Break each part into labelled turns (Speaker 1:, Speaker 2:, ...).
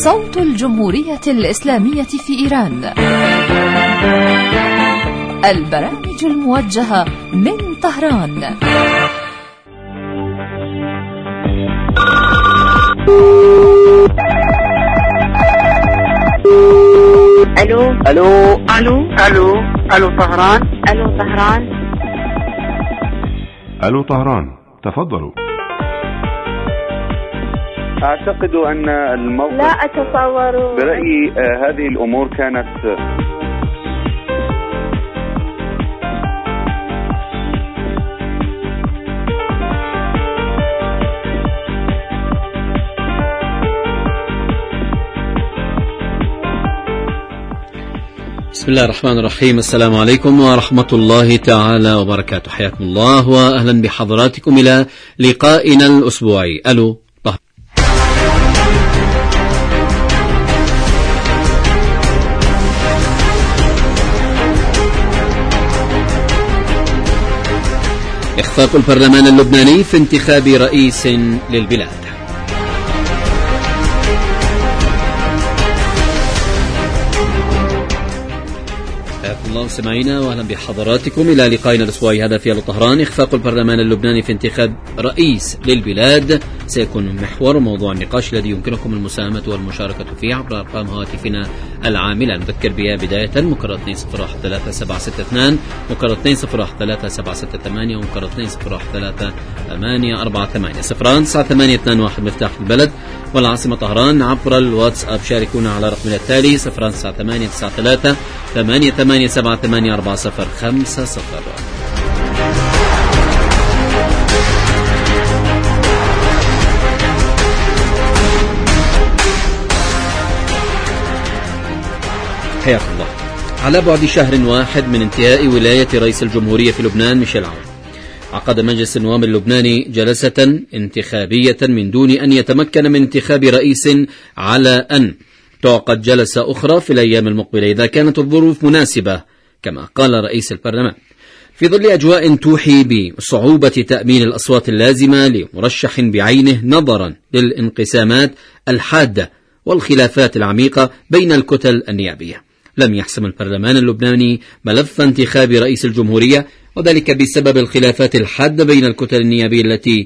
Speaker 1: صوت الجمهورية الإسلامية في إيران. البرامج الموجهة من طهران.
Speaker 2: الو
Speaker 3: الو
Speaker 2: الو
Speaker 3: الو الو طهران.
Speaker 2: الو طهران.
Speaker 4: الو طهران، تفضلوا.
Speaker 3: اعتقد ان الموقف
Speaker 2: لا أتصور.
Speaker 3: برأيي هذه الامور كانت
Speaker 5: بسم الله الرحمن الرحيم. السلام عليكم ورحمة الله تعالى وبركاته. حياكم الله وأهلا بحضراتكم إلى لقائنا الأسبوعي. ألو طه. إخفاق البرلمان اللبناني في انتخاب رئيس للبلاد. الله سمعينا واهلا بحضراتكم الى لقائنا الاسبوعي هذا في طهران. اخفاق البرلمان اللبناني في انتخاب رئيس للبلاد سيكون محور موضوع النقاش الذي يمكنكم المساهمه والمشاركه فيه عبر ارقام هواتفنا العامله. نذكر بها بدايه مكرر 20136762 مكرر 20136768 ومكرر 20133848 صفران 9981 مفتاح البلد والعاصمة طهران. عبر الواتساب شاركونا على رقمنا التالي 0893 88784050. حياك الله. على بعد شهر واحد من انتهاء ولاية رئيس الجمهورية في لبنان ميشيل عون، عقد مجلس النواب اللبناني جلسة انتخابية من دون أن يتمكن من انتخاب رئيس، على أن تعقد جلسة أخرى في الأيام المقبلة إذا كانت الظروف مناسبة، كما قال رئيس البرلمان، في ظل أجواء توحي بصعوبة تأمين الأصوات اللازمة لمرشح بعينه نظرا للانقسامات الحادة والخلافات العميقة بين الكتل النيابية. لم يحسم البرلمان اللبناني ملف انتخاب رئيس الجمهورية، وذلك بسبب الخلافات الحادة بين الكتل النيابية التي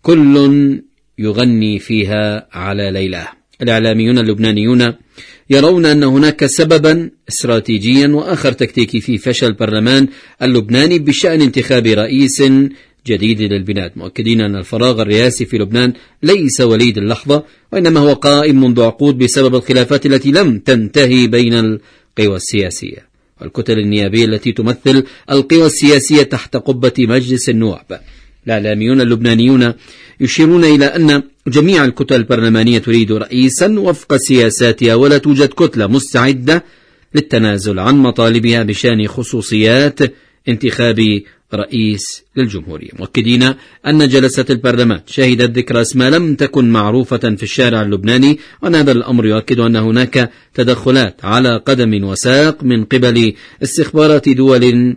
Speaker 5: كل يغني فيها على ليلاه. الإعلاميون اللبنانيون يرون أن هناك سببا استراتيجيا وآخر تكتيكي في فشل البرلمان اللبناني بشأن انتخاب رئيس جديد للبلاد، مؤكدين أن الفراغ الرئاسي في لبنان ليس وليد اللحظة، وإنما هو قائم منذ عقود بسبب الخلافات التي لم تنتهي بين القوى السياسية والكتل النيابية التي تمثل القوى السياسية تحت قبة مجلس النواب. الإعلاميون اللبنانيون يشيرون إلى أن جميع الكتل البرلمانية تريد رئيسا وفق سياساتها، ولا توجد كتلة مستعدة للتنازل عن مطالبها بشأن خصوصيات انتخاب رئيس للجمهورية، مؤكدين أن جلسة البرلمان شهدت ذكرى اسماء لم تكن معروفة في الشارع اللبناني، وأن هذا الأمر يؤكد أن هناك تدخلات على قدم وساق من قبل استخبارات دول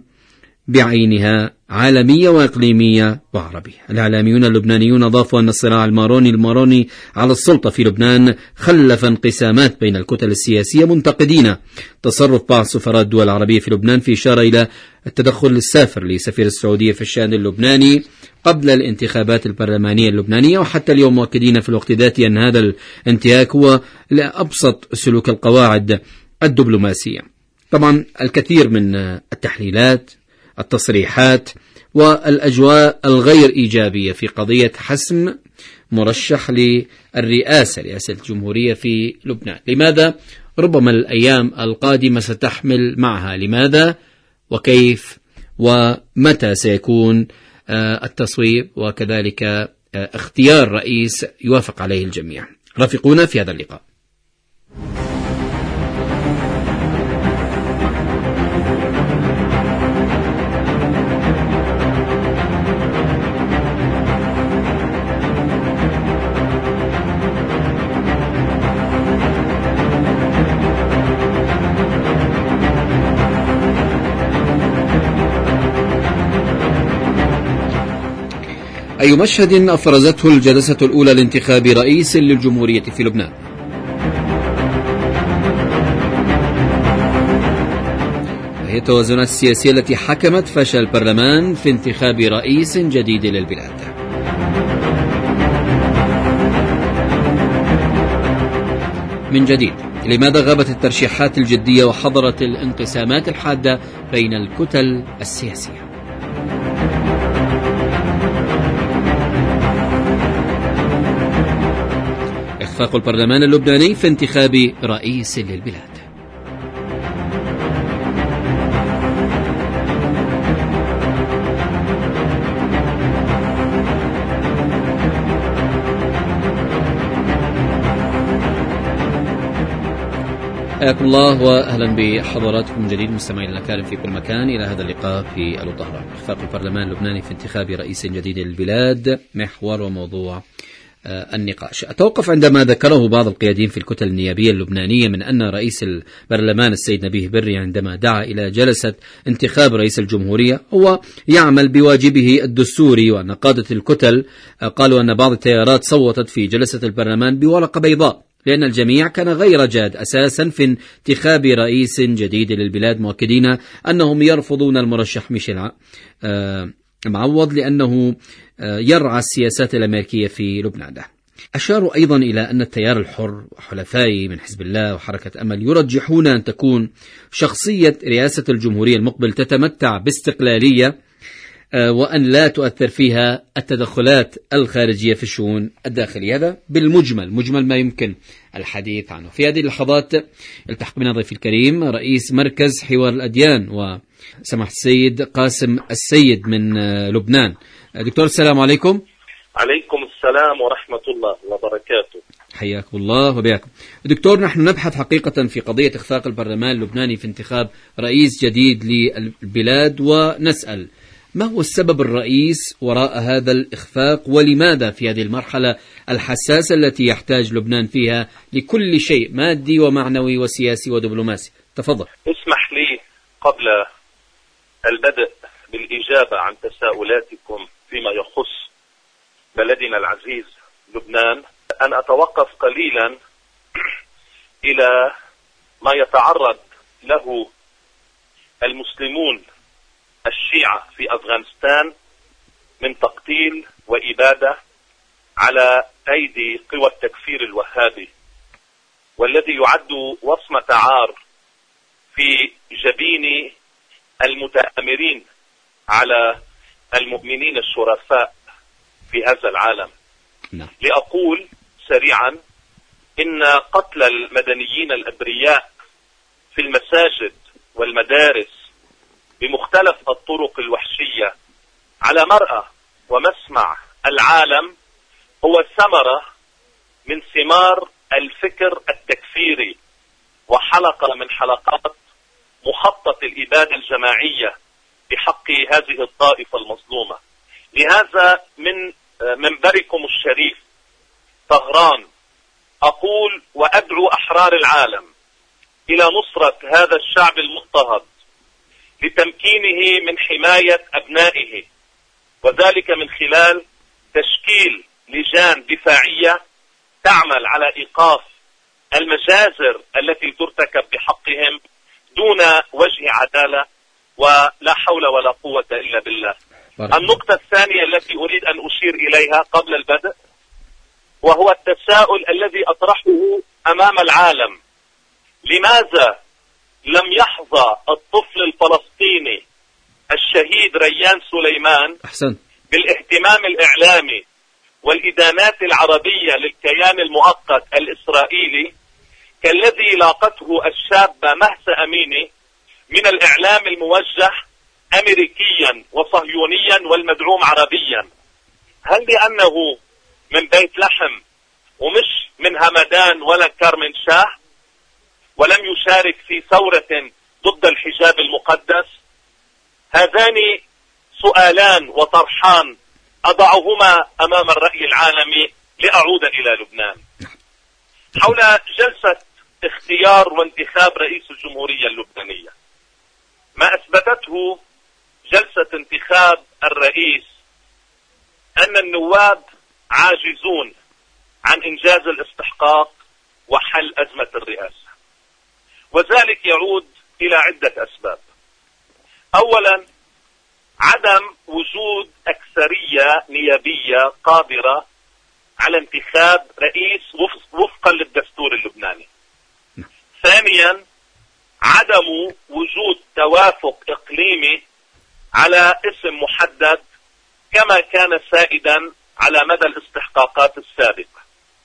Speaker 5: بعينها عالمية وإقليمية وعربية. الإعلاميون اللبنانيون أضافوا أن الصراع الماروني على السلطة في لبنان خلف انقسامات بين الكتل السياسية، منتقدين تصرف بعض سفراء الدول العربية في لبنان في إشارة إلى التدخل السافر لسفير السعودية في الشأن اللبناني قبل الانتخابات البرلمانية اللبنانية، وحتى اليوم مؤكدين في الوقت ذاته أن هذا الانتهاك هو لأبسط سلوك القواعد الدبلوماسية. طبعا الكثير من التحليلات، التصريحات والأجواء الغير إيجابية في قضية حسم مرشح للرئاسة رئاسة الجمهورية في لبنان. لماذا؟ ربما الأيام القادمة ستحمل معها لماذا وكيف ومتى سيكون التصويب، وكذلك اختيار رئيس يوافق عليه الجميع. رافقونا في هذا اللقاء. أي مشهد أفرزته الجلسة الأولى لانتخاب رئيس للجمهورية في لبنان؟ هي التوازنات السياسية التي حكمت فشل البرلمان في انتخاب رئيس جديد للبلاد. من جديد، لماذا غابت الترشيحات الجدية وحضرت الانقسامات الحادة بين الكتل السياسية؟ إخفاق البرلمان اللبناني في انتخاب رئيس للبلاد. حياكم الله واهلا بحضراتكم من جديد مستمعينا الكرام في كل مكان الى هذا اللقاء في الطهران. اخفاق البرلمان اللبناني في انتخاب رئيس جديد للبلاد محور وموضوع النقاش. أتوقف عندما ذكره بعض القياديين في الكتل النيابية اللبنانية من أن رئيس البرلمان السيد نبيه بري عندما دعا إلى جلسة انتخاب رئيس الجمهورية هو يعمل بواجبه الدستوري، وأن قادة الكتل قالوا أن بعض التيارات صوتت في جلسة البرلمان بورقة بيضاء لأن الجميع كان غير جاد أساسا في انتخاب رئيس جديد للبلاد، مؤكدين أنهم يرفضون المرشح ميشيل معوض لأنه يرعى السياسات الأمريكية في لبنان. أشاروا أيضا إلى أن التيار الحر وحلفائه من حزب الله وحركة أمل يرجحون أن تكون شخصية رئاسة الجمهورية المقبل تتمتع باستقلالية وأن لا تؤثر فيها التدخلات الخارجية في الشؤون الداخلية. هذا مجمل ما يمكن الحديث عنه. في هذه اللحظات التحق بنا ضيفي الكريم رئيس مركز حوار الأديان وسماحة السيد قاسم السيد من لبنان. دكتور السلام عليكم.
Speaker 6: عليكم السلام ورحمة الله وبركاته.
Speaker 5: حياكم الله وبياكم. دكتور، نحن نبحث حقيقة في قضية إخفاق البرلمان اللبناني في انتخاب رئيس جديد للبلاد، ونسأل ما هو السبب الرئيس وراء هذا الإخفاق، ولماذا في هذه المرحلة الحساسة التي يحتاج لبنان فيها لكل شيء مادي ومعنوي وسياسي ودبلوماسي؟ تفضل.
Speaker 6: اسمح لي قبل البدء بالإجابة عن تساؤلاتكم فيما يخص بلدنا العزيز لبنان أن أتوقف قليلا إلى ما يتعرض له المسلمون الشيعة في أفغانستان من تقتيل وإبادة على أيدي قوى التكفير الوهابي، والذي يعد وصمة عار في جبين المتآمرين على المؤمنين الشرفاء في هذا العالم. لأقول سريعا إن قتل المدنيين الأبرياء في المساجد والمدارس بمختلف الطرق الوحشية على مرأى ومسمع العالم هو ثمرة من ثمار الفكر التكفيري وحلقة من حلقات مخطط الإبادة الجماعية بحق هذه الطائفة المظلومة. لهذا من منبركم الشريف طهران أقول وأدعو أحرار العالم إلى نصرة هذا الشعب المضطهد لتمكينه من حماية أبنائه، وذلك من خلال تشكيل لجان دفاعية تعمل على إيقاف المجازر التي ترتكب بحقهم دون وجه عدالة، ولا حول ولا قوة إلا بالله. النقطة الثانية التي أريد أن أشير إليها قبل البدء وهو التساؤل الذي أطرحه أمام العالم: لماذا لم يحظى الطفل الفلسطيني الشهيد ريان سليمان بالاهتمام الإعلامي والإدانات العربية للكيان المؤقت الإسرائيلي كالذي لاقته الشابة مهسا أميني من الإعلام الموجه أمريكيا وصهيونيا والمدعوم عربيا؟ هل لأنه من بيت لحم ومش من همدان ولا كرمن شاه ولم يشارك في ثورة ضد الحجاب المقدس؟ هذان سؤالان وطرحان أضعهما أمام الرأي العالمي لأعود إلى لبنان. حول جلسة اختيار وانتخاب رئيس الجمهورية اللبنانية، ما أثبتته جلسة انتخاب الرئيس أن النواب عاجزون عن إنجاز الاستحقاق وحل أزمة الرئاسة، وذلك يعود إلى عدة أسباب. أولا، عدم وجود أكثرية نيابية قادرة على انتخاب رئيس وفقا للدستور اللبناني. ثانيا، عدم وجود توافق إقليمي على اسم محدد كما كان سائدا على مدى الاستحقاقات السابقة.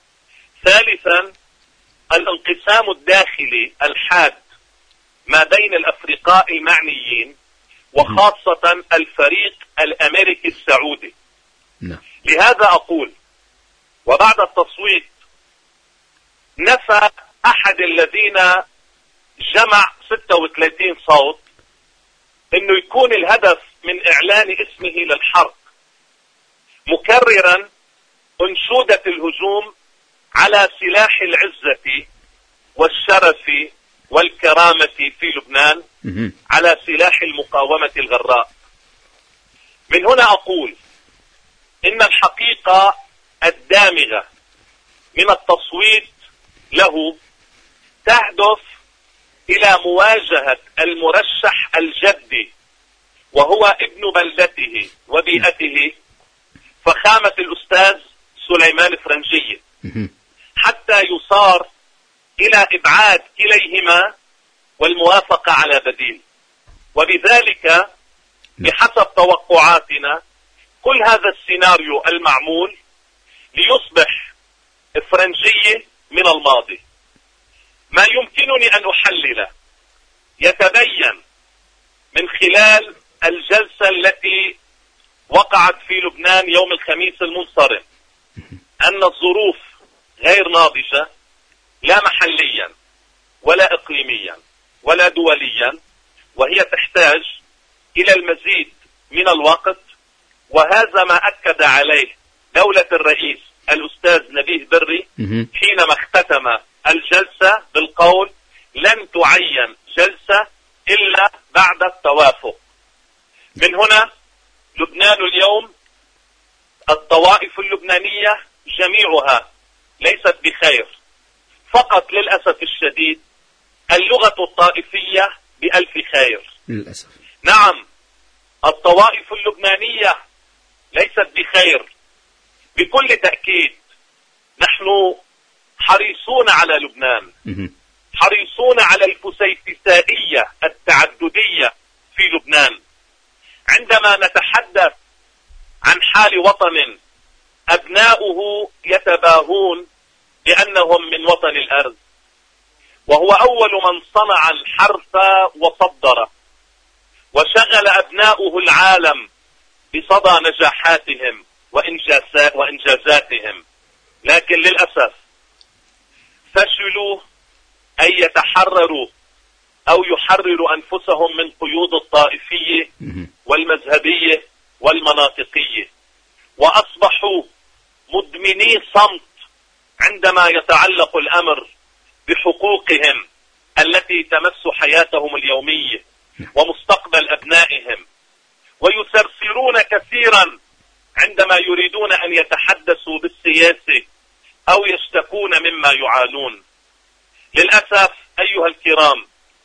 Speaker 6: ثالثا، الانقسام الداخلي الحاد ما بين الأفرقاء المعنيين وخاصة الفريق الأمريكي السعودي. لهذا أقول، وبعد التصويت نفى أحد الذين جمع 36 صوت انه يكون الهدف من اعلان اسمه للحرق، مكررا انشودة الهجوم على سلاح العزة والشرف والكرامة في لبنان، على سلاح المقاومة الغراء. من هنا أقول إن الحقيقة الدامغة من التصويت له تهدف إلى مواجهة المرشح الجدي وهو ابن بلدته وبيئته فخامة الأستاذ سليمان فرنجية، حتى يصار إلى إبعاد كليهما والموافقة على بديل. وبذلك بحسب توقعاتنا كل هذا السيناريو المعمول ليصبح فرنجية من الماضي. ما يمكنني أن أحلله يتبين من خلال الجلسة التي وقعت في لبنان يوم الخميس المنصرم أن الظروف غير ناضجة، لا محليا ولا إقليميا ولا دوليا، وهي تحتاج إلى المزيد من الوقت. وهذا ما أكد عليه دولة الرئيس الأستاذ نبيه بري حينما اختتم الجلسة بالقول: لن تعين جلسة إلا بعد التوافق. من هنا لبنان اليوم، الطوائف اللبنانية جميعها ليست بخير، فقط للأسف الشديد اللغة الطائفية بألف خير للأسف. نعم، الطوائف اللبنانية ليست بخير بكل تأكيد. نحن حريصون على لبنان، حريصون على الفسيفسائية التعددية في لبنان. عندما نتحدث عن حال وطن أبناؤه يتباهون بأنهم من وطن الأرض، وهو أول من صنع الحرث وصدره، وشغل أبناؤه العالم بصدى نجاحاتهم وإنجازاتهم، لكن للأسف فشلوا أن يتحرروا أو يحرروا أنفسهم من قيود الطائفية والمذهبية والمناطقية، وأصبحوا مدمني صمت عندما يتعلق الأمر بحقوقهم التي تمس حياتهم اليومية ومستقبل أبنائهم، ويسرسرون كثيرا عندما يريدون أن يتحدثوا بالسياسة أو يشتكون مما يعانون. للأسف أيها الكرام،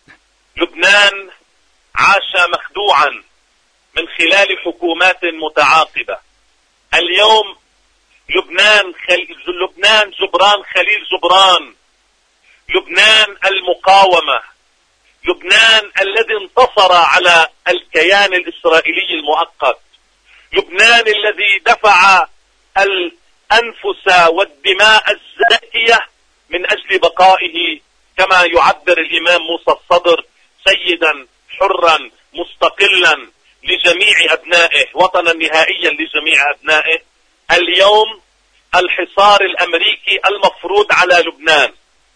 Speaker 6: لبنان عاش مخدوعا من خلال حكومات متعاقبة. اليوم لبنان جبران خليل جبران، لبنان المقاومة، لبنان الذي انتصر على الكيان الإسرائيلي المؤقت، لبنان الذي دفع الأنفس والدماء الزاكية من أجل بقائه، كما يعبر الإمام موسى الصدر: سيدا حرا مستقلا لجميع أبنائه، وطنا نهائيا لجميع أبنائه. اليوم الحصار الأمريكي المفروض على لبنان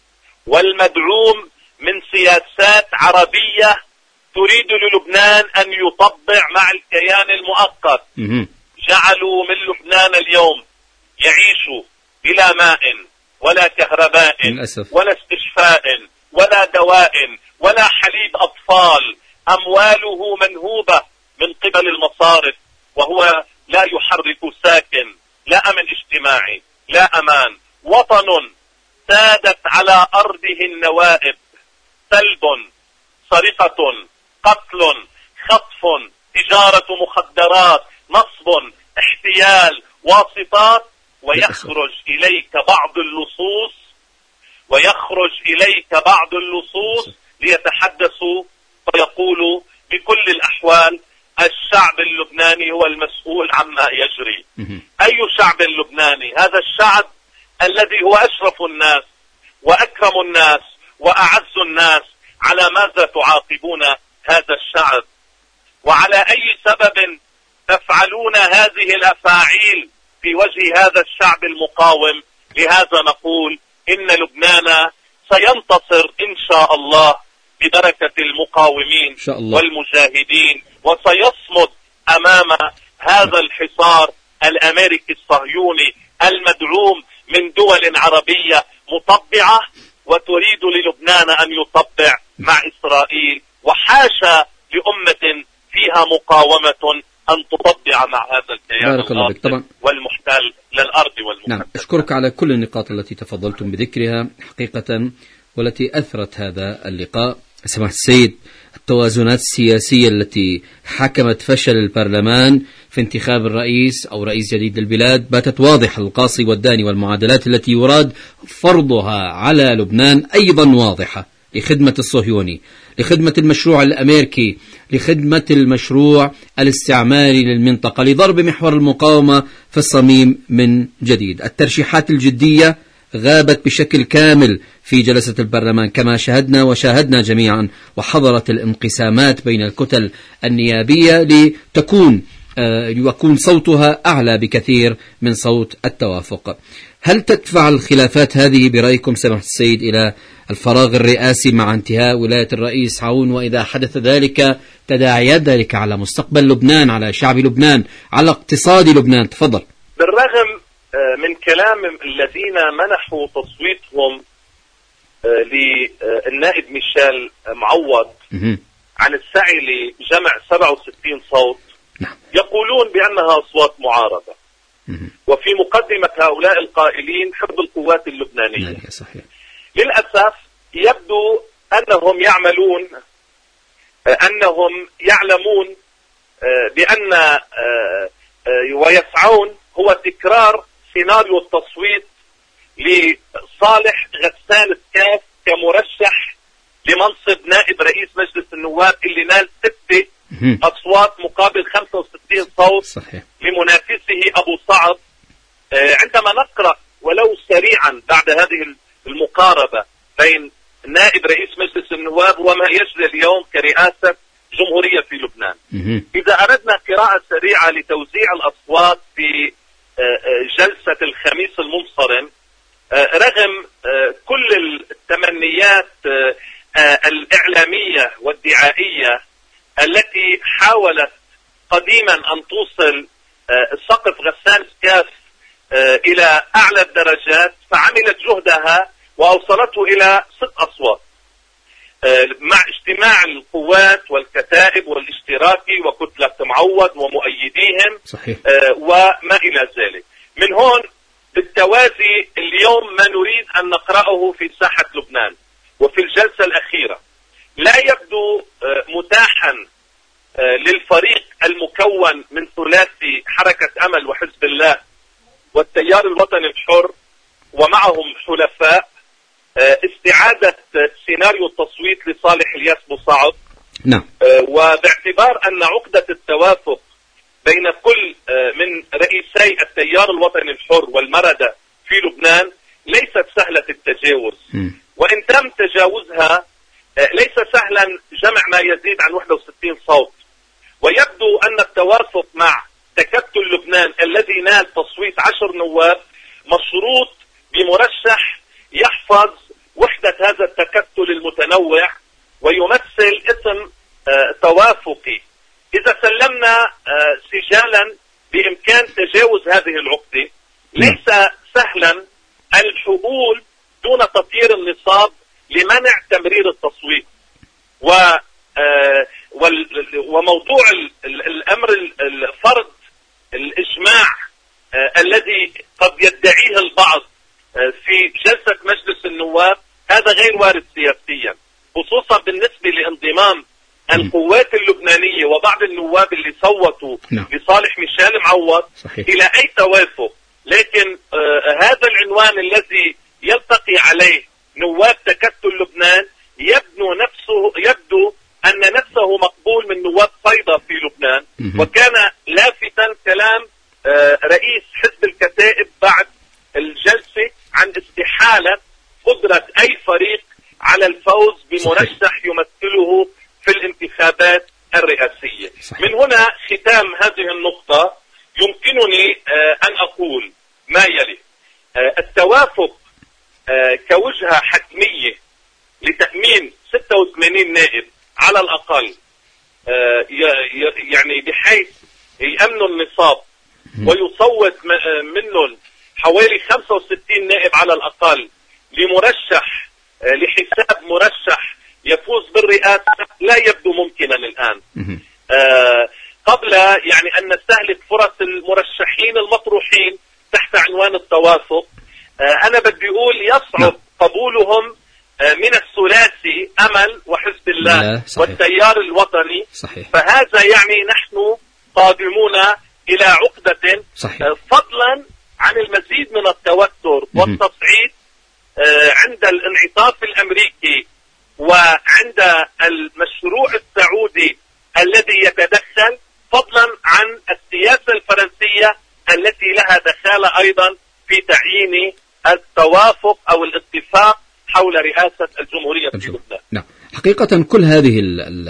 Speaker 6: والمدعوم من سياسات عربية تريد للبنان أن يطبع مع الكيان المؤقت، جعلوا من لبنان اليوم يعيش بلا ماء ولا كهرباء ولا استشفاء ولا دواء ولا حليب أطفال. أمواله منهوبة من قبل المصارف، وهو لا يحرك ساكن، لا أمن اجتماعي، لا أمان. وطن سادت على أرضه النوائب، سلب، سرقة، قتل، خطف، تجارة مخدرات، نصب، احتيال، واسطات، ويخرج إليك بعض اللصوص ليتحدثوا ويقولوا بكل الأحوال الشعب اللبناني هو المسؤول عما يجري. أي شعب لبناني؟ هذا الشعب الذي هو أشرف الناس وأكرم الناس وأعز الناس. على ماذا تعاقبون هذا الشعب؟ وعلى أي سبب تفعلون هذه الأفاعيل في وجه هذا الشعب المقاوم؟ لهذا نقول إن لبنان سينتصر إن شاء الله ببركة المقاومين والمجاهدين، وسيصمد أمام هذا الحصار الأمريكي الصهيوني المدعوم من دول عربية مطبعة وتريد للبنان أن يطبع مع إسرائيل، وحاشا لأمة فيها مقاومة أن تطبع مع هذا الكيان والمحتل للأرض والمحتل.
Speaker 5: نعم، أشكرك على كل النقاط التي تفضلتم بذكرها حقيقة والتي أثرت هذا اللقاء. سماحة السيد، التوازنات السياسية التي حكمت فشل البرلمان في انتخاب الرئيس أو رئيس جديد للبلاد باتت واضحة القاصي والداني، والمعادلات التي يراد فرضها على لبنان أيضا واضحة لخدمة الصهيوني، لخدمة المشروع الأمريكي، لخدمة المشروع الاستعماري للمنطقة، لضرب محور المقاومة في الصميم من جديد. الترشيحات الجدية غابت بشكل كامل في جلسة البرلمان كما شاهدنا وشاهدنا جميعا، وحضرت الانقسامات بين الكتل النيابية ليكون صوتها أعلى بكثير من صوت التوافق. هل تدفع الخلافات هذه برأيكم سماحة السيد إلى الفراغ الرئاسي مع انتهاء ولاية الرئيس عون؟ وإذا حدث ذلك تداعيات ذلك على مستقبل لبنان، على شعب لبنان، على اقتصاد لبنان؟ تفضل.
Speaker 6: بالرغم من كلام الذين منحوا تصويتهم للنائب ميشيل معوض عن السعي لجمع 67 صوت، يقولون بأنها أصوات معارضة، وفي مقدمة هؤلاء القائلين حزب القوات اللبنانية.
Speaker 5: صحيح.
Speaker 6: للأسف يبدو أنهم يعلمون بأن ويسعون هو تكرار سيناريو التصويت لصالح غسان الكاف كمرشح لمنصب نائب رئيس مجلس النواب اللي نال 6 أصوات مقابل 65 صوت.
Speaker 5: صحيح.
Speaker 6: لمنافسه أبو صعب. عندما نقرأ ولو سريعا بعد هذه المقاربة بين نائب رئيس مجلس النواب وما يجري اليوم كرئاسة جمهورية في لبنان، إذا أردنا قراءة سريعة لتوزيع الأصوات في جلسة الخميس المنصرم، رغم كل التمنيات الإعلامية والدعائية التي حاولت قديما أن توصل سقف غسان الكاف إلى أعلى الدرجات، فعملت جهدها وأوصلته إلى 6 أصوات مع اجتماع القوات والكتائب والاشتراكي وكتلة معوض ومؤيديهم.
Speaker 5: صحيح.
Speaker 6: وما إلى ذلك. من هون بالتوازي اليوم ما نريد أن نقرأه في ساحة لبنان وفي الجلسة الأخيرة لا يبدو متاحا للفريق المكون من ثلاثي حركة أمل وحزب الله والتيار الوطني الحر ومعهم حلفاء استعادة سيناريو التصويت لصالح الياس بوصعب.
Speaker 5: نعم.
Speaker 6: وباعتبار أن عقدة التوافق بين كل من رئيسي التيار الوطني الحر والمردة في لبنان ليست سهلة التجاوز، وإن تم تجاوزها ليس سهلا جمع ما يزيد عن 61 صوت. ويبدو أن التوافق مع تكتل لبنان الذي نال تصويت 10 نواب مشروط بمرشح يحفظ وحدة هذا التكتل المتنوع ويمثل اسم توافقي. إذا سلمنا سجالا بإمكان تجاوز هذه العقدة، ليس سهلا الحقول دون تطيير النصاب لمنع تمرير التصويت. وموضوع الأمر الفرض الإجماع الذي قد يدعيه البعض في جلسة مجلس النواب هذا غير وارد سياسيا، خصوصا بالنسبة لانضمام القوات اللبنانية وبعض النواب اللي صوتوا لصالح ميشيل معوض إلى أي توافق. لكن هذا العنوان الذي يلتقي عليه نواب تكتل لبنان يبدو أن نفسه مقبول من نواب صيدا في لبنان. وكان لافتا كلام رئيس حزب الكتائب بعد الجلسة عن استحالة قدرة أي فريق على الفوز بمرشح يمثله في الانتخابات الرئاسية. من هنا ختام هذه النقطة يمكنني أن أقول ما يلي: التوافق كوجهة حتمية لتأمين 86 نائب على الأقل، يعني بحيث يأمنوا النصاب ويصوت منهم حوالي 65 نائب على الأقل لمرشح لحساب مرشح يفوز بالرئاسة، لا يبدو ممكنا الآن. قبل يعني أن نستهلك فرص المرشحين المطروحين تحت عنوان التوافق، أنا بدي أقول يصعب قبولهم من الثلاثي أمل وحزب الله والتيار الوطني. فهذا يعني نحن قادمون إلى عقدة، فضلا عن المزيد من التوتر والتصعيد عند الانعطاف الأمريكي وعند المشروع السعودي الذي يتدخل، فضلا عن السياسة الفرنسية التي لها دخالة أيضا في تعيين التوافق أو الاتفاق حول رئاسة الجمهورية في لبنان.
Speaker 5: نعم، حقيقة كل هذه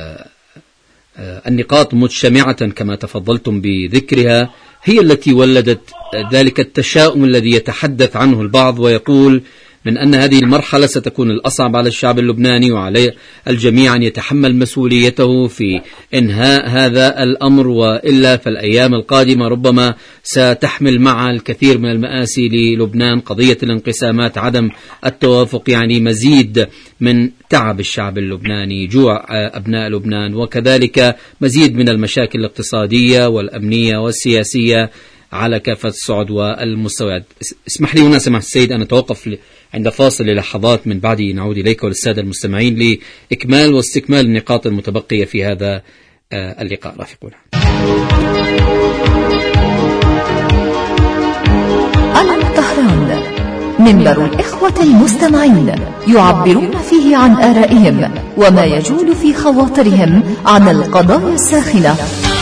Speaker 5: النقاط مجتمعة كما تفضلتم بذكرها هي التي ولدت ذلك التشاؤم الذي يتحدث عنه البعض ويقول من أن هذه المرحلة ستكون الأصعب على الشعب اللبناني، وعلى الجميع أن يتحمل مسؤوليته في إنهاء هذا الأمر، وإلا فالأيام القادمة ربما ستحمل مع الكثير من المآسي للبنان. قضية الانقسامات، عدم التوافق، يعني مزيد من تعب الشعب اللبناني، جوع أبناء لبنان، وكذلك مزيد من المشاكل الاقتصادية والأمنية والسياسية على كافة الصعد والمستويات. اسمح لي هنا سماحة السيد أن أتوقف عند فاصل للحظات، من بعد نعود إليك وللسادة المستمعين لإكمال واستكمال النقاط المتبقية في هذا اللقاء. رافقونا.
Speaker 1: طهران، منبر الإخوة المستمعين يعبرون فيه عن آرائهم وما يجول في خواطرهم عن القضايا الساخنة.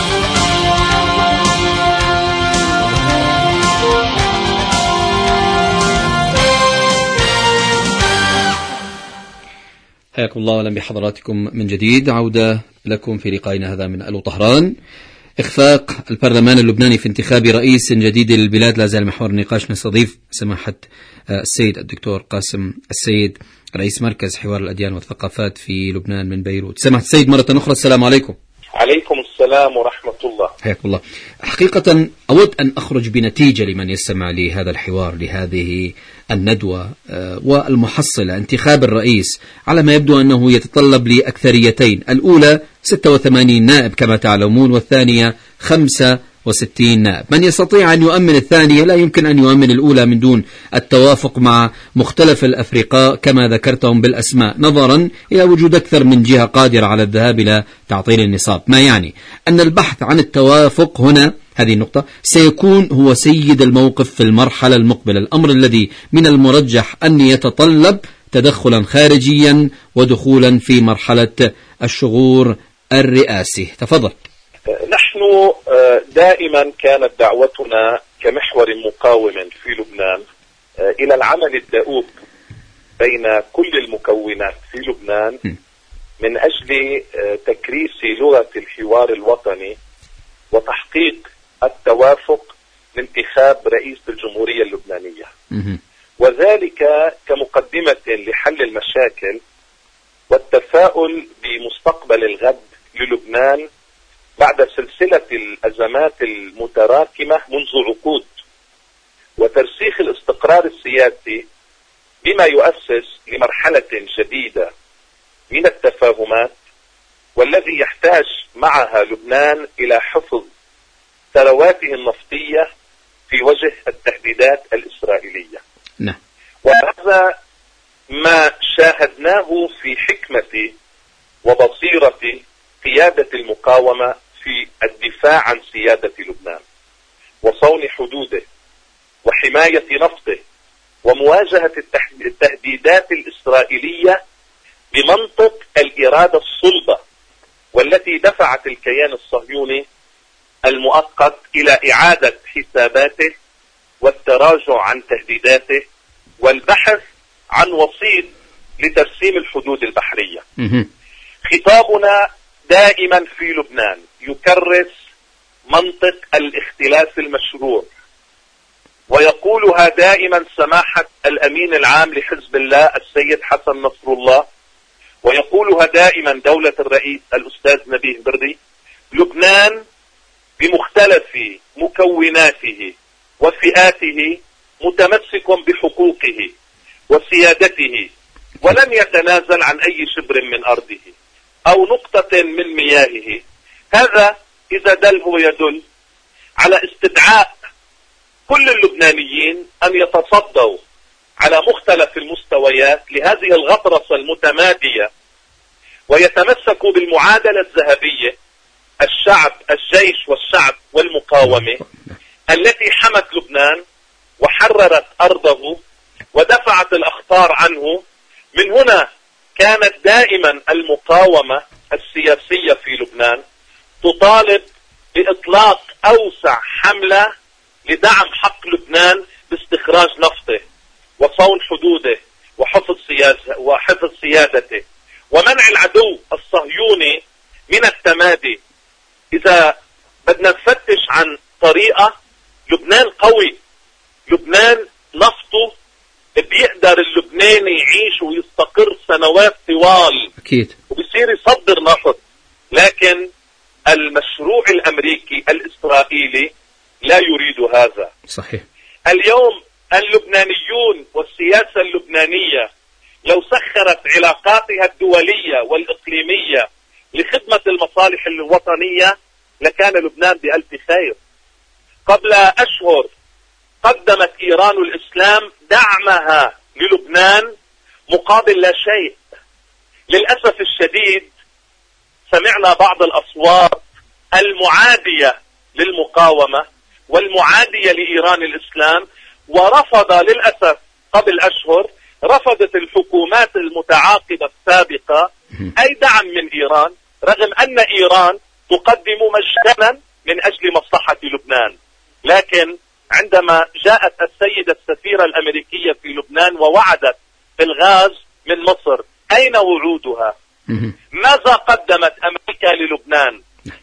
Speaker 5: حياكم الله وأهلا بحضراتكم من جديد. عودة لكم في لقائنا هذا من ألو طهران. إخفاق البرلمان اللبناني في انتخاب رئيس جديد للبلاد لا زال محور النقاش. نستضيف سماحة السيد الدكتور قاسم السيد، رئيس مركز حوار الأديان والثقافات في لبنان من بيروت. سماحة السيد مرة أخرى السلام عليكم.
Speaker 6: عليكم السلام ورحمة الله.
Speaker 5: حياكم الله. حقيقة أود أن أخرج بنتيجة لمن يستمع لهذا الحوار، لهذه الندوة والمحصلة. انتخاب الرئيس على ما يبدو أنه يتطلب لأكثريتين، الأولى 86 نائب كما تعلمون، والثانية 65 نائب. من يستطيع أن يؤمن الثانية لا يمكن أن يؤمن الأولى من دون التوافق مع مختلف الأفرقاء كما ذكرتهم بالأسماء، نظرا إلى وجود أكثر من جهة قادرة على الذهاب إلى تعطيل النصاب. ما يعني أن البحث عن التوافق هنا، هذه النقطة، سيكون هو سيد الموقف في المرحلة المقبلة، الأمر الذي من المرجح أن يتطلب تدخلا خارجيا ودخولا في مرحلة الشغور الرئاسي. تفضل.
Speaker 6: نحن دائما كانت دعوتنا كمحور مقاوم في لبنان إلى العمل الدؤوب بين كل المكونات في لبنان من أجل تكريس لغة الحوار الوطني وتحقيق التوافق لانتخاب رئيس الجمهورية اللبنانية، وذلك كمقدمة لحل المشاكل والتفاؤل بمستقبل الغد للبنان بعد سلسلة الأزمات المتراكمة منذ عقود، وترسيخ الاستقرار السياسي بما يؤسس لمرحلة جديدة من التفاهمات، والذي يحتاج معها لبنان إلى حفظ ثرواته النفطية في وجه التهديدات الإسرائيلية.
Speaker 5: نعم.
Speaker 6: وهذا ما شاهدناه في حكمة وبصيرة قيادة المقاومة في الدفاع عن سيادة لبنان وصون حدوده وحماية نفطه ومواجهة التهديدات الإسرائيلية بمنطق الإرادة الصلبة والتي دفعت الكيان الصهيوني المؤقت إلى إعادة حساباته والتراجع عن تهديداته والبحث عن وسيط لترسيم الحدود البحرية. خطابنا دائما في لبنان يكرس منطق الاختلاف المشروع، ويقولها دائما سماحة الأمين العام لحزب الله السيد حسن نصر الله، ويقولها دائما دولة الرئيس الأستاذ نبيه بري: لبنان بمختلف مكوناته وفئاته متمسك بحقوقه وسيادته ولن يتنازل عن أي شبر من أرضه أو نقطة من مياهه. هذا إذا دل هو يدل على استدعاء كل اللبنانيين أن يتصدوا على مختلف المستويات لهذه الغطرسة المتمادية ويتمسكوا بالمعادلة الذهبية: الشعب، الجيش والشعب والمقاومة، التي حمت لبنان وحررت أرضه ودفعت الأخطار عنه. من هنا كانت دائما المقاومة السياسية في لبنان تطالب بإطلاق أوسع حملة لدعم حق لبنان باستخراج نفطه وصون حدوده وحفظ سيادته ومنع العدو الصهيوني من التمادي. إذا بدنا نفتش عن طريقة، لبنان قوي، لبنان نفطه بيقدر اللبناني يعيش ويستقر سنوات طوال أكيد، وبيصير يصدر نفط. لكن المشروع الأمريكي الإسرائيلي لا يريد هذا. صحيح. اليوم اللبنانيون والسياسة اللبنانية لو سخرت علاقاتها الدولية والإقليمية لخدمة المصالح الوطنية لكان لبنان بألف خير. قبل أشهر قدمت إيران الإسلام دعمها للبنان مقابل لا شيء. للأسف الشديد سمعنا بعض الأصوات المعادية للمقاومة والمعادية لإيران الإسلام، ورفض للأسف قبل أشهر رفضت الحكومات المتعاقبة السابقة أي دعم من إيران، رغم أن إيران تقدم مجانا من أجل مصلحة لبنان. لكن عندما جاءت السيدة السفيرة الأمريكية في لبنان ووعدت بالغاز من مصر، أين وعودها؟ ماذا قدمت أمريكا للبنان؟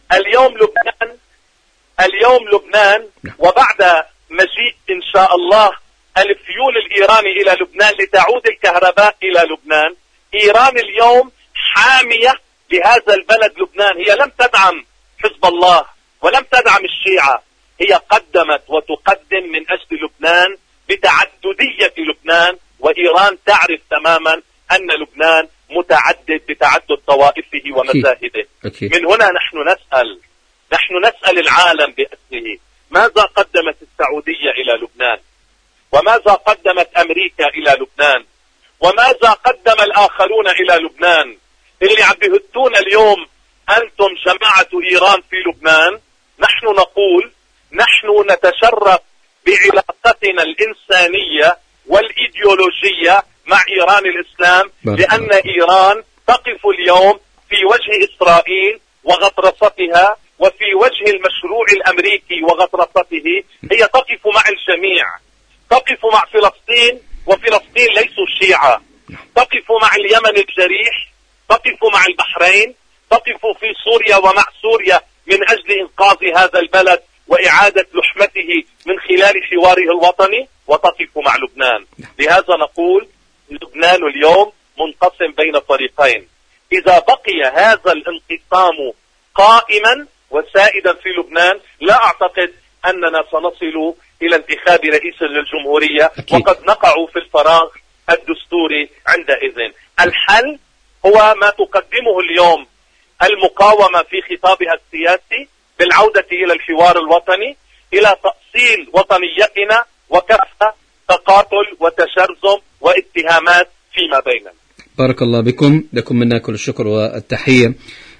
Speaker 6: اليوم لبنان وبعد مجيء إن شاء الله الفيول الإيراني إلى لبنان لتعود الكهرباء إلى لبنان، إيران اليوم حامية لهذا البلد لبنان. هي لم تدعم حزب الله ولم تدعم الشيعة، هي قدمت وتقدم من أجل لبنان بتعددية لبنان، وإيران تعرف تماما أن لبنان متعدد بتعدد طوائفه ومذاهبه. من هنا نحن نسأل العالم بأسره: ماذا قدمت السعودية إلى لبنان؟ وماذا قدمت أمريكا إلى لبنان؟ وماذا قدم الآخرون إلى لبنان؟ اللي عم بيهتون اليوم أنتم جماعة إيران في لبنان. نحن نقول نحن نتشرف بعلاقتنا الإنسانية والإيديولوجية مع إيران الإسلام، لأن إيران تقف اليوم في وجه إسرائيل وغطرستها وفي وجه المشروع الأمريكي وغطرسته. هي تقف مع الجميع، تقف مع فلسطين، وفلسطين ليسوا الشيعة، تقف مع اليمن الجريح، تقف مع البحرين، تقف في سوريا ومع سوريا من أجل إنقاذ هذا البلد وإعادة لحمته من خلال حواره الوطني، وتقف مع لبنان. لهذا نقول لبنان اليوم منقسم بين فريقين. إذا بقي هذا الانقسام قائما وسائدا في لبنان لا أعتقد أننا سنصل إلى انتخاب رئيس للجمهورية، وقد نقع في الفراغ الدستوري عندئذ. الحل هو ما تقدمه اليوم المقاومة في خطابها السياسي بالعودة إلى الحوار الوطني، إلى تأصيل وطنيتنا وكف تقاتل وتشرذم واتهامات فيما بيننا.
Speaker 5: بارك الله بكم، لكم منا كل الشكر والتحية.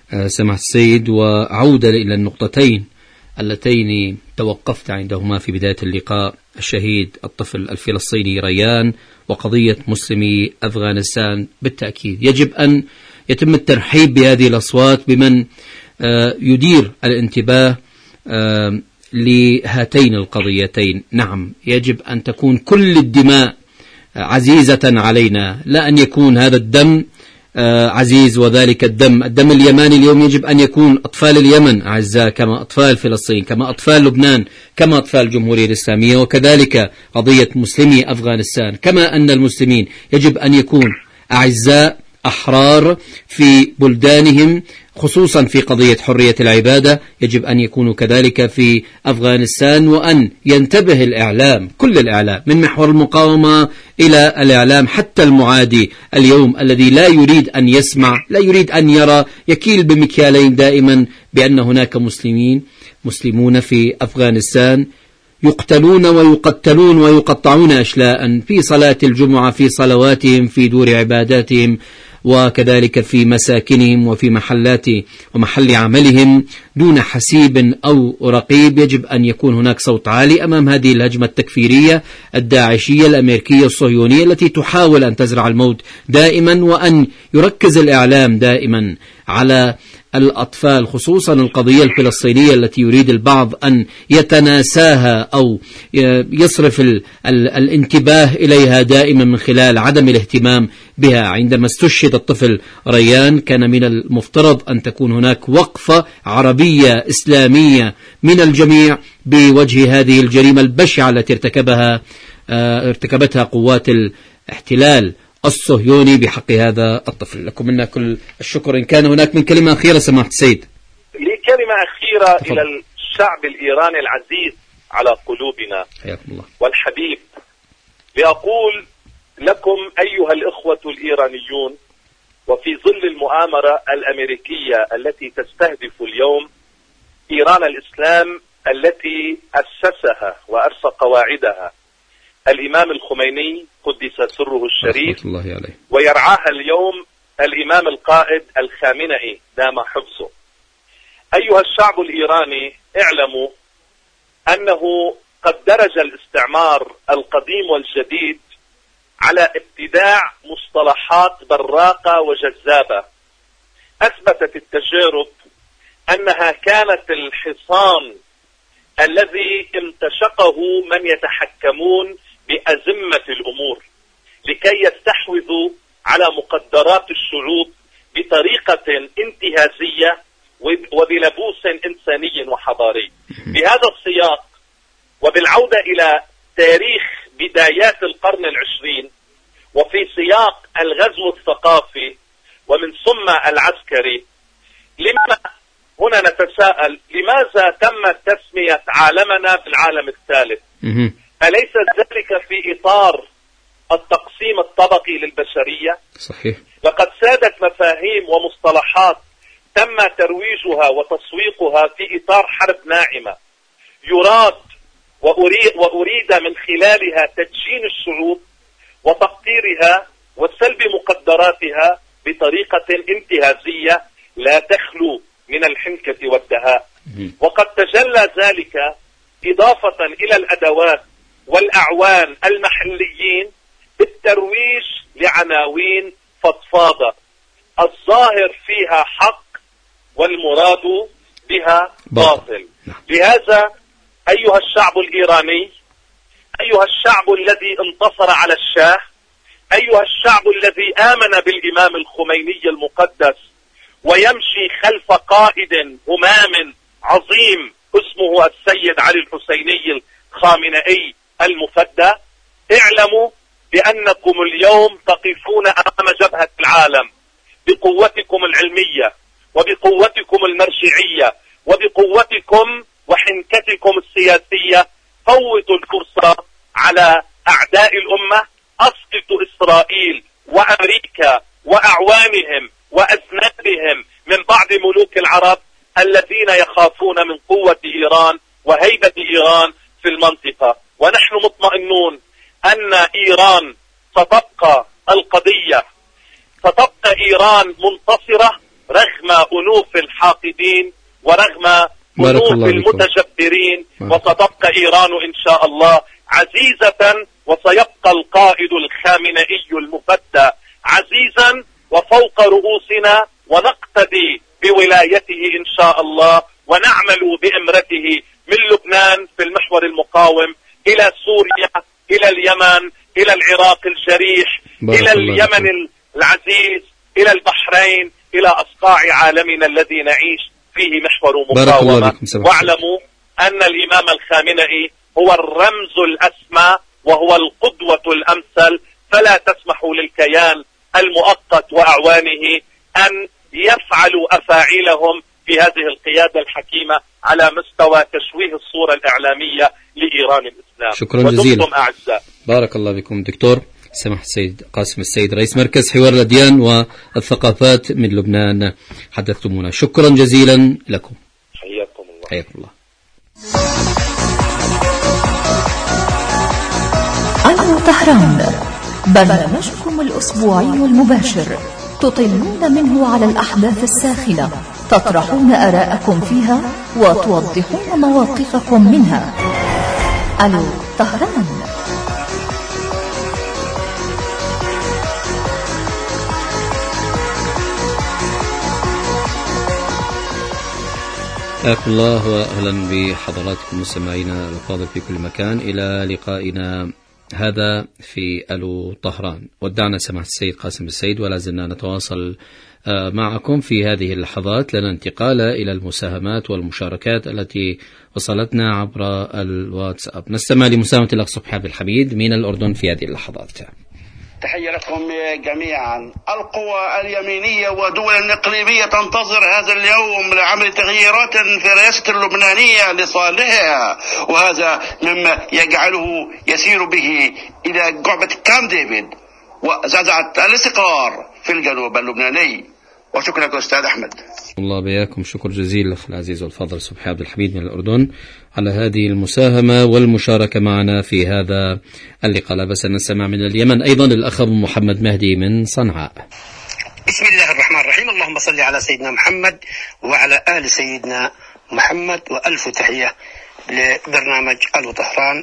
Speaker 5: سماحة السيد، وعودة إلى النقطتين اللتين توقفت عندهما في بداية اللقاء، الشهيد الطفل الفلسطيني ريان وقضية مسلمي أفغانستان. بالتأكيد يجب أن يتم الترحيب بهذه الأصوات بمن يدير الانتباه لهاتين القضيتين. نعم، يجب أن تكون كل الدماء عزيزة علينا، لا أن يكون هذا الدم عزيز وذلك الدم اليماني اليوم يجب أن يكون أطفال اليمن أعزاء كما أطفال فلسطين، كما أطفال لبنان، كما أطفال الجمهورية الإسلامية، وكذلك قضية مسلمي أفغانستان. كما أن المسلمين يجب أن يكون أعزاء أحرار في بلدانهم، خصوصا في قضية حرية العبادة، يجب أن يكونوا كذلك في أفغانستان، وأن ينتبه الإعلام، كل الإعلام من محور المقاومة إلى الإعلام حتى المعادي اليوم الذي لا يريد أن يسمع، لا يريد أن يرى، يكيل بمكيالين دائما بأن هناك مسلمون في أفغانستان يقتلون ويقتلون ويقطعون أشلاء في صلاة الجمعة، في صلواتهم، في دور عباداتهم، وكذلك في مساكنهم وفي محلات ومحل عملهم دون حسيب أو رقيب. يجب أن يكون هناك صوت عالي أمام هذه الهجمة التكفيرية الداعشية الأمريكية الصهيونية التي تحاول أن تزرع الموت دائما، وأن يركز الإعلام دائما على الأطفال، خصوصا القضية الفلسطينية التي يريد البعض أن يتناساها أو يصرف الانتباه إليها دائما من خلال عدم الاهتمام بها. عندما استشهد الطفل ريان كان من المفترض أن تكون هناك وقفة عربية إسلامية من الجميع بوجه هذه الجريمة البشعة التي ارتكبتها قوات الاحتلال الصهيوني بحق هذا الطفل. لكم منا كل الشكر. إن كان هناك من كلمة أخيرة سماحة السيد.
Speaker 6: لي كلمة أخيرة إلى الشعب الإيراني العزيز على قلوبنا والحبيب، لأقول لكم أيها الإخوة الإيرانيون، وفي ظل المؤامرة الأمريكية التي تستهدف اليوم إيران الإسلام التي أسسها وأرسى قواعدها الإمام الخميني قدس سره الشريف، ويرعاها اليوم الإمام القائد الخامنئي دام حفظه. أيها الشعب الإيراني، اعلموا أنه قد درج الاستعمار القديم والجديد على ابتداع مصطلحات براقة وجذابة أثبتت التجارب أنها كانت الحصان الذي امتشقه من يتحكمون بأزمة الأمور لكي يستحوذوا على مقدرات الشعوب بطريقة انتهازية وبلبوس إنساني وحضاري. بهذا السياق وبالعودة إلى تاريخ بدايات القرن العشرين، وفي سياق الغزو الثقافي ومن ثم العسكري، هنا نتساءل لماذا تم تسمية عالمنا بالعالم الثالث؟ أليس ذلك في إطار التقسيم الطبقي للبشرية؟
Speaker 5: صحيح. لقد
Speaker 6: سادت مفاهيم ومصطلحات تم ترويجها وتسويقها في إطار حرب ناعمة يراد وأريد من خلالها تدشين الشعوب وتقطيرها وسلب مقدراتها بطريقة انتهازية لا تخلو من الحنكة والدهاء. وقد تجلى ذلك إضافة إلى الأدوات والأعوان المحليين بالترويج لعناوين فضفاضة الظاهر فيها حق والمراد بها باطل. لهذا أيها الشعب الإيراني، أيها الشعب الذي انتصر على الشاه، أيها الشعب الذي آمن بالإمام الخميني المقدس ويمشي خلف قائد همام عظيم اسمه السيد علي الحسيني الخامنئي المفدى، اعلموا بأنكم اليوم تقفون أمام جبهة العالم بقوتكم العلمية وبقوتكم المرجعية وبقوتكم وحنكتكم السياسية. فوتوا الفرصة على أعداء الأمة، أسقطوا إسرائيل وأمريكا وأعوانهم وأذنابهم من بعض ملوك العرب الذين يخافون من قوة إيران وهيبة إيران في المنطقة. ونحن مطمئنون أن إيران ستبقى القضية، ستبقى إيران منتصرة رغم أنوف الحاقدين ورغم أنوف المتجبرين، وستبقى إيران إن شاء الله عزيزة، وسيبقى القائد الخامنئي المفدى عزيزا وفوق رؤوسنا، ونقتدي بولايته إن شاء الله، ونعمل بإمرته من لبنان في المحور المقاوم إلى سوريا، إلى اليمن، إلى العراق الجريح، إلى اليمن العزيز، إلى البحرين، إلى أصقاع عالمنا الذي نعيش فيه محور مقاومة. واعلموا أن الإمام الخامنئي هو الرمز الأسمى وهو القدوة الأمثل، فلا تسمحوا للكيان المؤقت وأعوانه أن يفعلوا أفاعيلهم في هذه القيادة الحكيمة على مستوى تشويه الصورة الإعلامية لإيران الإسلام.
Speaker 5: شكرا جزيلا.
Speaker 6: ودمتم أعزاء.
Speaker 5: بارك الله بكم دكتور سماحة السيد قاسم السيد، رئيس مركز حوار الأديان والثقافات من لبنان، حدثتمونا. شكرا جزيلا لكم.
Speaker 6: حياكم الله.
Speaker 5: حياكم الله.
Speaker 1: طهران، برنامجكم الأسبوعي المباشر، تطلون منه على الأحداث الساخنة، تطرحون آراءكم فيها وتوضحون مواقفكم منها. طهران.
Speaker 5: حياكم الله وأهلا بحضراتكم مستمعينا الأفاضل في كل مكان إلى لقائنا هذا في طهران. ودعنا سماحة السيد قاسم السيد، ولا زلنا نتواصل معكم في هذه اللحظات، لنا انتقال إلى المساهمات والمشاركات التي وصلتنا عبر الواتساب. نستمع لمساهمة الأخ صبحي عبد الحميد من الأردن في هذه اللحظات.
Speaker 7: تحية لكم جميعا. القوى اليمينية ودول الإقليمية تنتظر هذا اليوم لعمل تغييرات في الرئاسة اللبنانية لصالحها، وهذا مما يجعله يسير به إلى جعبة كام ديفيد وزعزعة الاستقرار في الجنوب اللبناني. وشكرا لك أستاذ أحمد.
Speaker 5: الله بياكم. شكر جزيل الأخ العزيز والفاضل صبحي عبد الحميد من الأردن على هذه المساهمة والمشاركة معنا في هذا اللقاء. لا بس نستمع من اليمن أيضا الأخ محمد مهدي من صنعاء.
Speaker 8: بسم الله الرحمن الرحيم. اللهم صل على سيدنا محمد وعلى آل سيدنا محمد، وألف تحية لبرنامج طهران.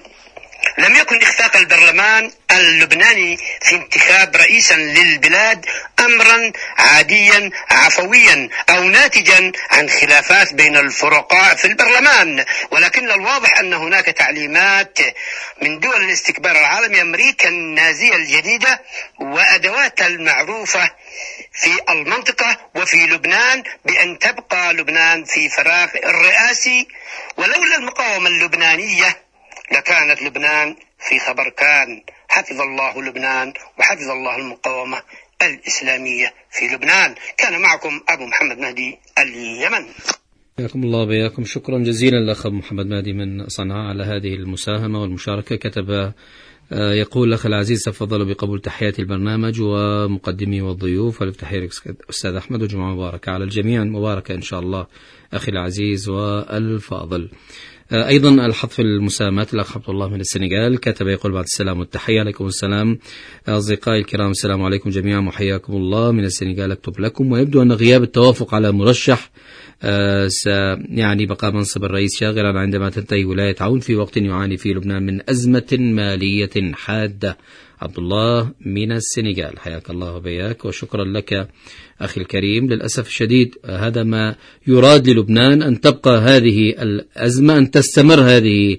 Speaker 8: لم يكن إخفاق البرلمان اللبناني في انتخاب رئيسا للبلاد أمرا عاديا عفويا أو ناتجا عن خلافات بين الفرقاء في البرلمان، ولكن الواضح أن هناك تعليمات من دول الاستكبار العالمي، أمريكا النازية الجديدة وأدواتها المعروفة في المنطقة وفي لبنان بأن تبقى لبنان في فراغ الرئاسي. ولولا المقاومة اللبنانية لكانت لبنان في خبركان. حفظ الله لبنان وحفظ الله المقاومة الإسلامية في لبنان. كان معكم أبو محمد مهدي اليمن.
Speaker 5: حياكم الله بياكم. شكرا جزيلا لأخ محمد مهدي من صنعاء على هذه المساهمة والمشاركة. كتب يقول الأخ العزيز تفضلوا بقبول تحيات البرنامج ومقدمي والضيوف، والافتتاحية أستاذ أحمد، وجمعة مباركة على الجميع، مباركة إن شاء الله أخي العزيز والفاضل. أيضا الحظ في المساهمات الأخ عبد الله من السنغال كتب يقول بعد السلام والتحية. عليكم السلام أصدقائي الكرام، السلام عليكم جميعا وحياكم الله من السنغال. أكتب لكم، ويبدو أن غياب التوافق على مرشح يعني بقاء منصب الرئيس شاغرا عندما تنتهي ولاية عون في وقت يعاني فيه لبنان من أزمة مالية حادة. عبد الله من السنغال، حياك الله وبياك وشكرا لك أخي الكريم. للأسف الشديد هذا ما يراد للبنان، أن تبقى هذه الأزمة، أن تستمر هذه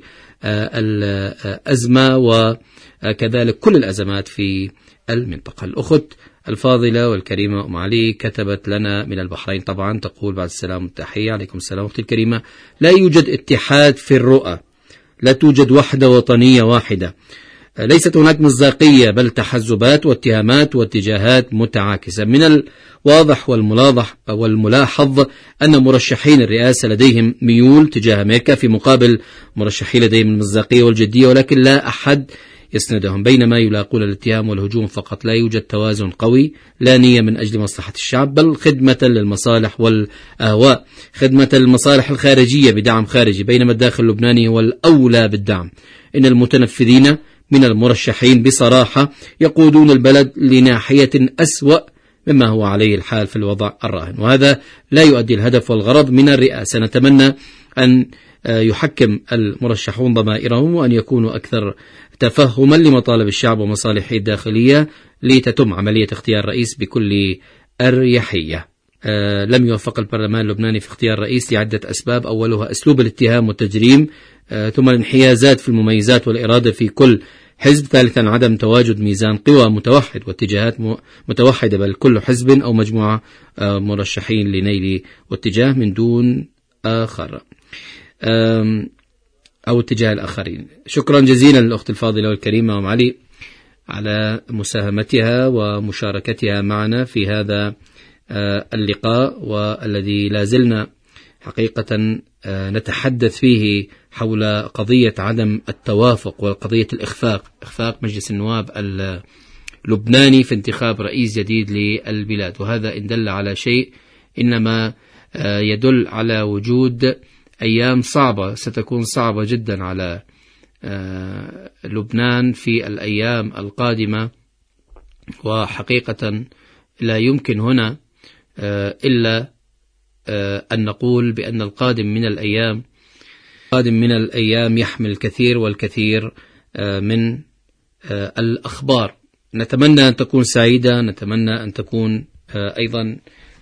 Speaker 5: الأزمة، وكذلك كل الأزمات في المنطقة. الأخت الفاضلة والكريمة أم علي كتبت لنا من البحرين طبعا، تقول بعد السلام والتحية. عليكم السلام أختي الكريمة. لا يوجد اتحاد في الرؤى، لا توجد وحدة وطنية واحدة، ليست هناك مصداقية، بل تحزبات واتهامات واتجاهات متعاكسة. من الواضح والملاحظ أن مرشحين الرئاسة لديهم ميول تجاه أمريكا، في مقابل مرشحين لديهم المصداقية والجدية، ولكن لا أحد يسندهم، بينما يلاقون الاتهام والهجوم فقط. لا يوجد توازن قوي، لا نية من أجل مصلحة الشعب، بل خدمة للمصالح والأهواء، خدمة للمصالح الخارجية بدعم خارجي، بينما الداخل اللبناني هو الأولى بالدعم. إن المتنفذين من المرشحين بصراحة يقودون البلد لناحية أسوأ مما هو عليه الحال في الوضع الراهن، وهذا لا يؤدي الهدف والغرض من الرئاسة. نتمنى أن يحكم المرشحون ضمائرهم وأن يكونوا أكثر تفهما لمطالب الشعب ومصالحه الداخلية لتتم عملية اختيار رئيس بكل أريحية. لم يوفق البرلمان اللبناني في اختيار رئيس لعدة أسباب، أولها أسلوب الاتهام والتجريم، ثم الانحيازات في المميزات والإرادة في كل حزب، ثالثا عدم تواجد ميزان قوى متوحد واتجاهات متوحدة، بل كل حزب أو مجموعة مرشحين لنيل واتجاه من دون آخر أو اتجاه الآخرين. شكرا جزيلا للأخت الفاضلة والكريمة أم علي على مساهمتها ومشاركتها معنا في هذا اللقاء، والذي لازلنا حقيقة نتحدث فيه حول قضية عدم التوافق وقضية إخفاق مجلس النواب اللبناني في انتخاب رئيس جديد للبلاد. وهذا إن دل على شيء إنما يدل على وجود أيام صعبة ستكون صعبة جدا على لبنان في الأيام القادمة، وحقيقة لا يمكن هنا إلا أن نقول بأن القادم من الأيام يحمل الكثير والكثير من الأخبار. نتمنى أن تكون سعيدة، نتمنى أن تكون أيضا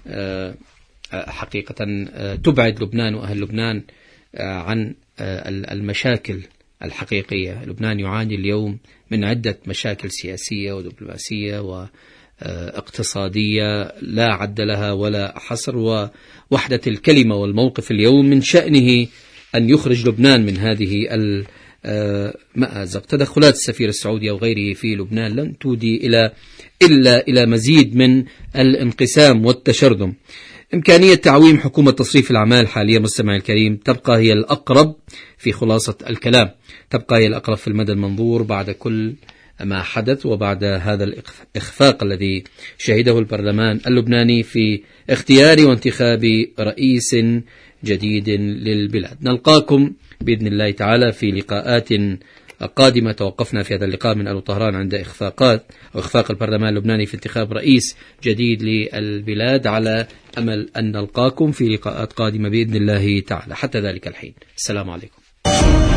Speaker 5: حقيقة تبعد لبنان وأهل لبنان عن المشاكل الحقيقية. لبنان يعاني اليوم من عدة مشاكل سياسية ودبلوماسية واقتصادية لا عد لها ولا حصر، ووحدة الكلمة والموقف اليوم من شأنه أن يخرج لبنان من هذه المأزق. تدخلات السفير السعودي وغيره في لبنان لن تودي إلا إلى مزيد من الانقسام والتشرذم. إمكانية تعويم حكومة تصريف الأعمال حاليا مستمع الكريم تبقى هي الأقرب في خلاصة الكلام، تبقى هي الأقرب في المدى المنظور بعد كل ما حدث وبعد هذا الإخفاق الذي شهده البرلمان اللبناني في اختيار وانتخاب رئيس جديد للبلاد. نلقاكم بإذن الله تعالى في لقاءات قادمة. توقفنا في هذا اللقاء من طهران عند إخفاق البرلمان اللبناني في انتخاب رئيس جديد للبلاد، على أمل أن نلقاكم في لقاءات قادمة بإذن الله تعالى. حتى ذلك الحين، السلام عليكم.